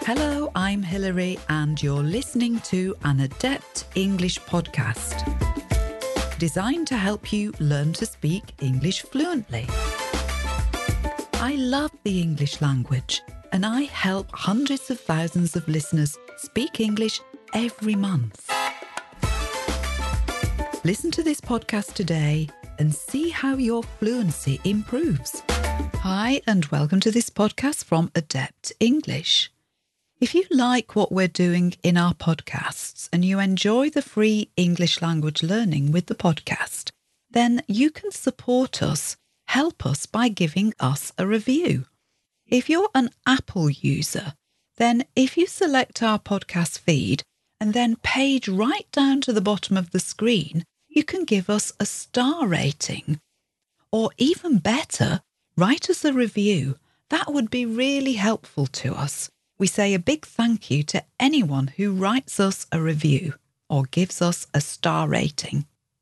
Hello, I'm Hilary and you're listening to an Adept English podcast, designed to help you learn to speak English fluently. I love the English language and I help hundreds of thousands of listeners speak English every month. Listen to this podcast today and see how your fluency improves. Hi and welcome to this podcast from Adept English. If you like what we're doing in our podcasts and you enjoy the free English language learning with the podcast, then you can support us, help us by giving us a review. If you're an Apple user, then if you select our podcast feed and then page right down to the bottom of the screen, you can give us a star rating. Or even better, write us a review. That would be really helpful to us. We say a big thank you to anyone who writes us a review or gives us a star rating.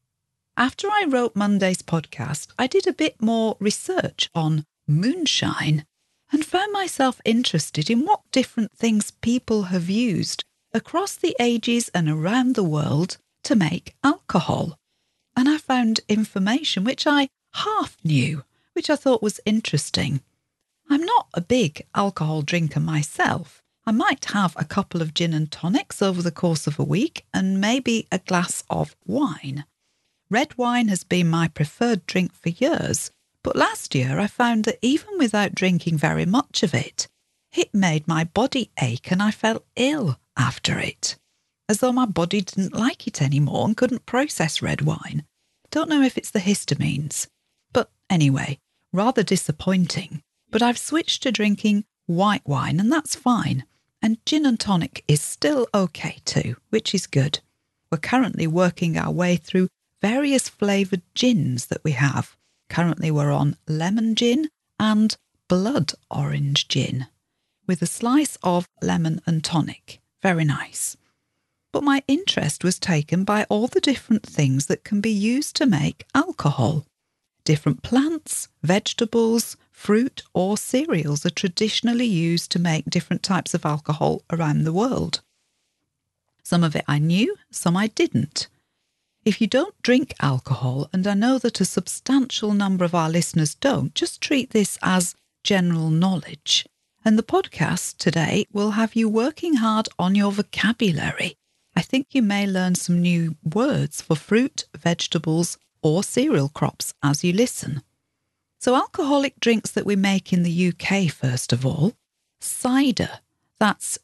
After I wrote Monday's podcast, I did a bit more research on moonshine and found myself interested in what different things people have used across the ages and around the world to make alcohol. And I found information which I half knew, which I thought was interesting. I'm not a big alcohol drinker myself. I might have a couple of gin and tonics over the course of a week and maybe a glass of wine. Red wine has been my preferred drink for years, but last year I found that even without drinking very much of it, it made my body ache and I felt ill after it, as though my body didn't like it anymore and couldn't process red wine. Don't know if it's the histamines, but anyway, rather disappointing. But I've switched to drinking white wine and that's fine. And gin and tonic is still okay too, which is good. We're currently working our way through various flavoured gins that we have. Currently we're on lemon gin and blood orange gin with a slice of lemon and tonic. Very nice. But my interest was taken by all the different things that can be used to make alcohol. Different plants, vegetables, fruit or cereals are traditionally used to make different types of alcohol around the world. Some of it I knew, some I didn't. If you don't drink alcohol, and I know that a substantial number of our listeners don't, just treat this as general knowledge. And the podcast today will have you working hard on your vocabulary. I think you may learn some new words for fruit, vegetables, or cereal crops as you listen. So alcoholic drinks that we make in the UK, first of all, cider, that's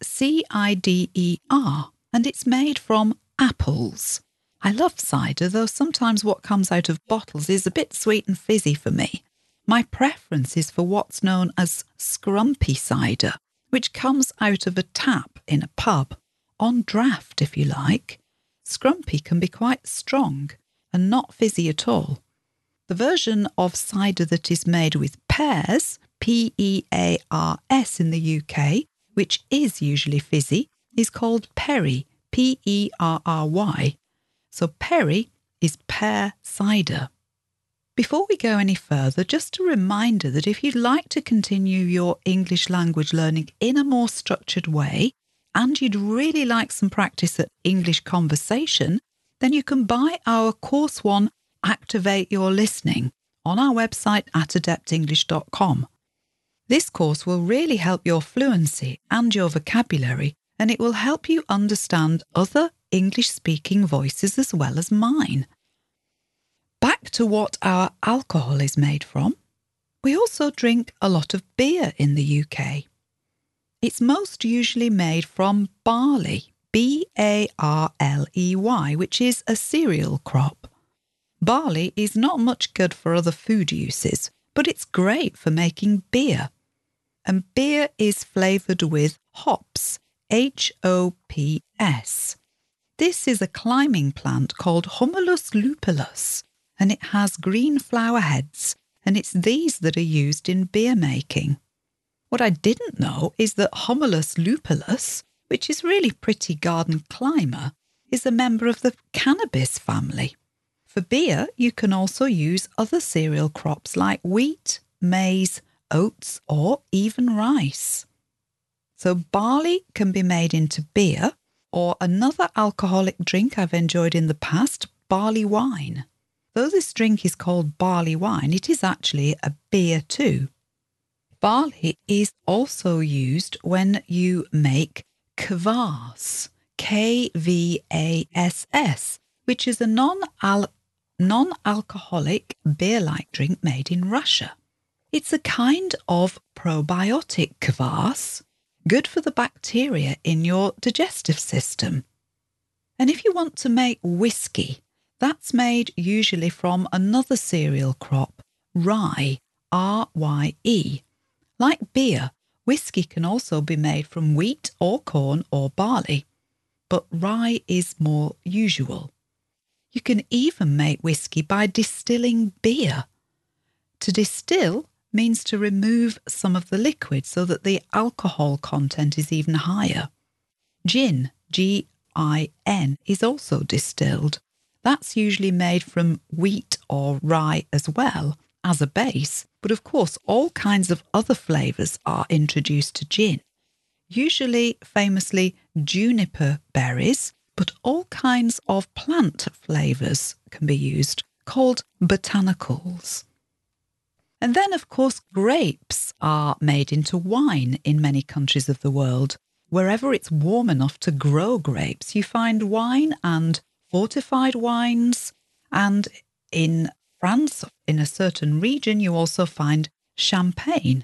C-I-D-E-R, and it's made from apples. I love cider, though sometimes what comes out of bottles is a bit sweet and fizzy for me. My preference is for what's known as scrumpy cider, which comes out of a tap in a pub, on draft if you like. Scrumpy can be quite strong and not fizzy at all. The version of cider that is made with pears, P-E-A-R-S in the UK, which is usually fizzy, is called perry, P-E-R-R-Y. So perry is pear cider. Before we go any further, just a reminder that if you'd like to continue your English language learning in a more structured way, and you'd really like some practice at English conversation, then you can buy our Course 1 Activate Your Listening on our website at adeptenglish.com. This course will really help your fluency and your vocabulary, and it will help you understand other English-speaking voices as well as mine. Back to what our alcohol is made from. We also drink a lot of beer in the UK. It's most usually made from barley, B-A-R-L-E-Y, which is a cereal crop. Barley is not much good for other food uses, but it's great for making beer. And beer is flavoured with hops, H-O-P-S. This is a climbing plant called Humulus lupulus, and it has green flower heads, and it's these that are used in beer making. What I didn't know is that Humulus lupulus, which is really pretty garden climber, is a member of the cannabis family. For beer, you can also use other cereal crops like wheat, maize, oats, or even rice. So barley can be made into beer, or another alcoholic drink I've enjoyed in the past, barley wine. Though this drink is called barley wine, it is actually a beer too. Barley is also used when you make kvass, Kvass, which is a non-alcoholic beer-like drink made in Russia. It's a kind of probiotic kvass, good for the bacteria in your digestive system. And if you want to make whiskey, that's made usually from another cereal crop, rye, R-Y-E. Like beer, whiskey can also be made from wheat or corn or barley, but rye is more usual. You can even make whiskey by distilling beer. To distill means to remove some of the liquid so that the alcohol content is even higher. Gin, G-I-N, is also distilled. That's usually made from wheat or rye as well as a base, but of course all kinds of other flavours are introduced to gin. Usually, famously, juniper berries, but all kinds of plant flavours can be used, called botanicals. And then, of course, grapes are made into wine in many countries of the world. Wherever it's warm enough to grow grapes, you find wine and fortified wines. And in France, in a certain region, you also find champagne,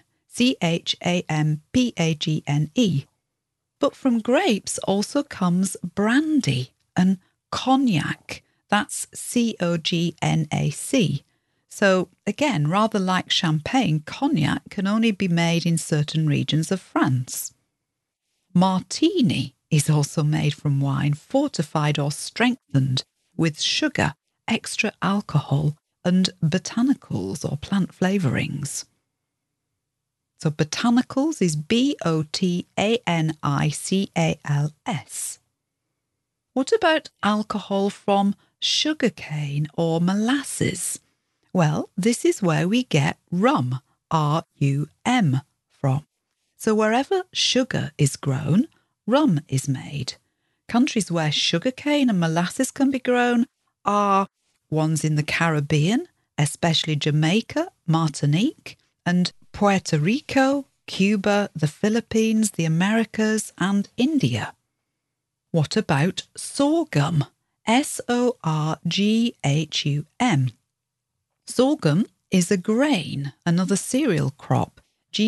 Champagne. But from grapes also comes brandy and cognac, that's Cognac. So again, rather like champagne, cognac can only be made in certain regions of France. Martini is also made from wine fortified or strengthened with sugar, extra alcohol and botanicals or plant flavourings. So botanicals is Botanicals. What about alcohol from sugarcane or molasses? Well, this is where we get rum, R-U-M, from. So wherever sugar is grown, rum is made. Countries where sugarcane and molasses can be grown are ones in the Caribbean, especially Jamaica, Martinique, and Puerto Rico, Cuba, the Philippines, the Americas, and India. What about sorghum? Sorghum. Sorghum is a grain, another cereal crop,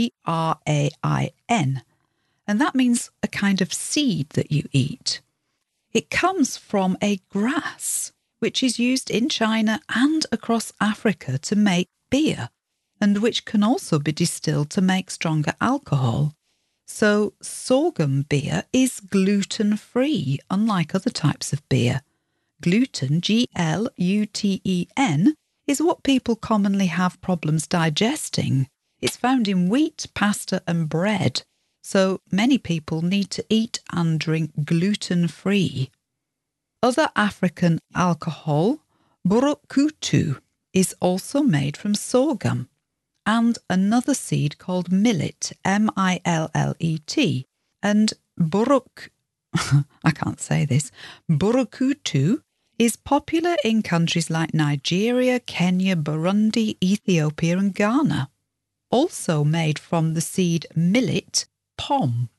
Grain, and that means a kind of seed that you eat. It comes from a grass, which is used in China and across Africa to make beer, and which can also be distilled to make stronger alcohol. So sorghum beer is gluten-free, unlike other types of beer. Gluten, Gluten, is what people commonly have problems digesting. It's found in wheat, pasta and bread, so many people need to eat and drink gluten-free. Other African alcohol, Burukutu, is also made from sorghum, and another seed called millet, Millet, and Burukutu is popular in countries like Nigeria, Kenya, Burundi, Ethiopia and Ghana. Also made from the seed millet, pom,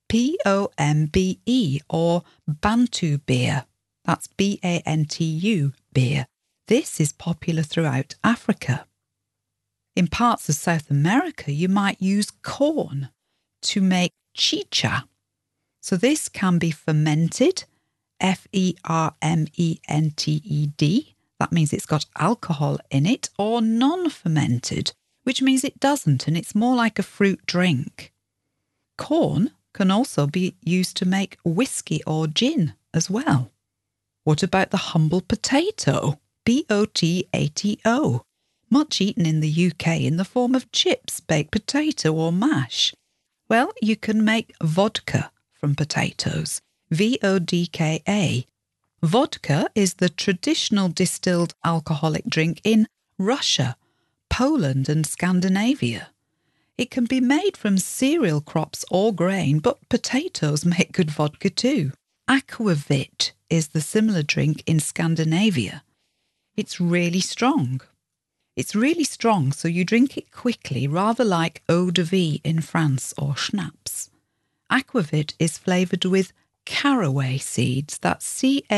Pombe, or Bantu beer. That's Bantu beer. This is popular throughout Africa. In parts of South America, you might use corn to make chicha. So this can be fermented, fermented, that means it's got alcohol in it, or non-fermented, which means it doesn't and it's more like a fruit drink. Corn can also be used to make whiskey or gin as well. What about the humble potato? Potato. Much eaten in the UK in the form of chips, baked potato or mash. Well, you can make vodka from potatoes. Vodka. Vodka is the traditional distilled alcoholic drink in Russia, Poland and Scandinavia. It can be made from cereal crops or grain, but potatoes make good vodka too. Aquavit is the similar drink in Scandinavia. It's really strong. It's really strong, so you drink it quickly, rather like eau de vie in France or schnapps. Aquavit is flavoured with caraway seeds, that's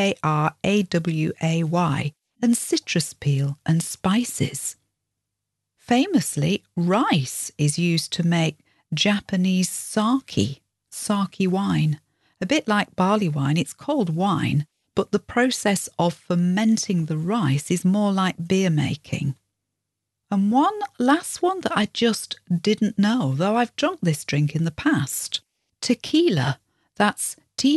Caraway, and citrus peel and spices. Famously, rice is used to make Japanese sake wine. A bit like barley wine, it's called wine, but the process of fermenting the rice is more like beer making. And one last one that I just didn't know, though I've drunk this drink in the past. Tequila, that's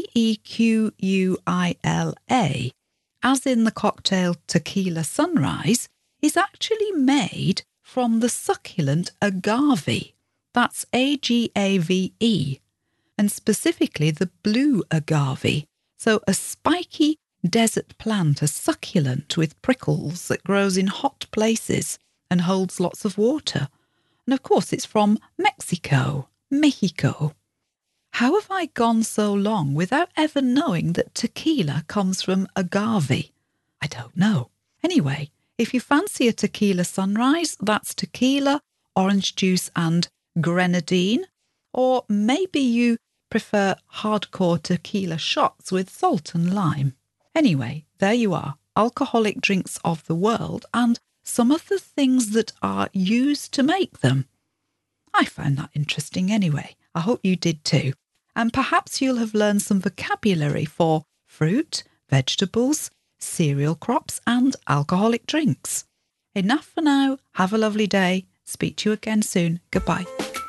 Tequila, as in the cocktail Tequila Sunrise, is actually made from the succulent agave, that's Agave, and specifically the blue agave, so a spiky desert plant, a succulent with prickles that grows in hot places and holds lots of water. And of course it's from Mexico. How have I gone so long without ever knowing that tequila comes from agave? I don't know. Anyway, if you fancy a tequila sunrise, that's tequila, orange juice and grenadine. Or maybe you prefer hardcore tequila shots with salt and lime. Anyway, there you are, alcoholic drinks of the world and some of the things that are used to make them. I found that interesting anyway. I hope you did too. And perhaps you'll have learned some vocabulary for fruit, vegetables, cereal crops and alcoholic drinks. Enough for now. Have a lovely day. Speak to you again soon. Goodbye.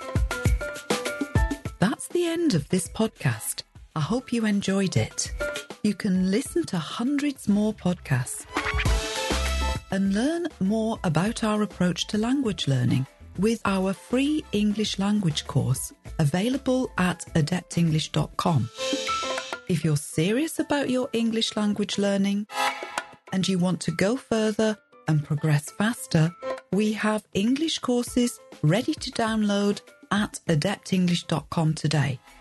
That's the end of this podcast. I hope you enjoyed it. You can listen to hundreds more podcasts and learn more about our approach to language learning with our free English language course available at adeptenglish.com. If you're serious about your English language learning and you want to go further and progress faster, we have English courses ready to download at adeptenglish.com today.